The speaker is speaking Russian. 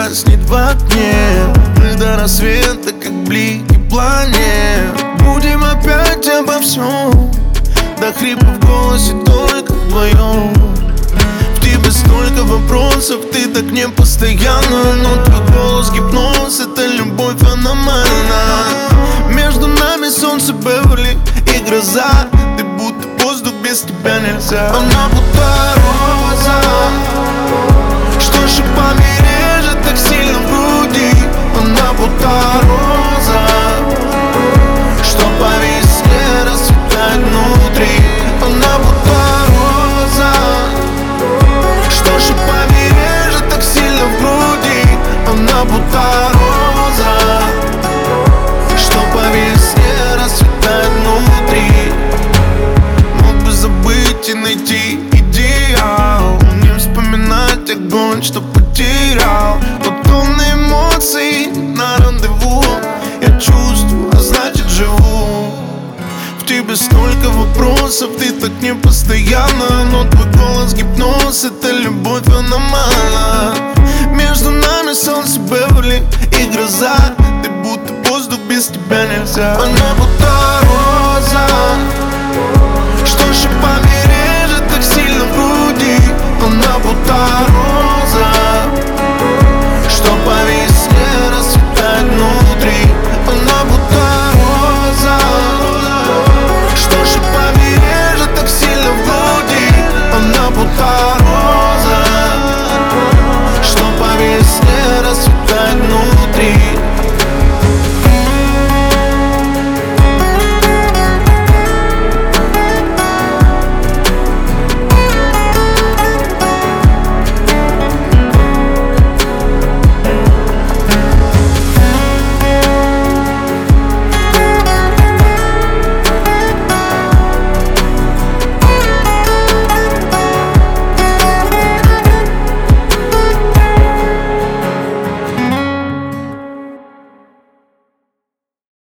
гаснет в окне. Мы до рассвета, как блики планет. Будем опять обо всем, до хрипа в голосе только вдвоем. В тебе столько вопросов, ты так не постоянно. Но твой голос гипноз, это любовь аномальна. Между нами солнце Беверли и гроза. Ты будто воздух, без тебя нельзя. Она будто роза, что шипами режет так сильно в груди. Она будто роза, что по весне расцветает внутри. Она будто роза, что шипами режет так сильно в груди. Она будто роза, что по весне расцветает внутри. Мог бы забыть и найти идеал, не вспоминать огонь, что потерял. Но тонны эмоций на рандеву. Я чувствую, а значит живу. В тебе столько вопросов, ты так не постоянно. Но твой голос гипноз, это любовь аномальна. Между нами солнце Беверли и гроза. Ты будто воздух, без тебя нельзя. Она будто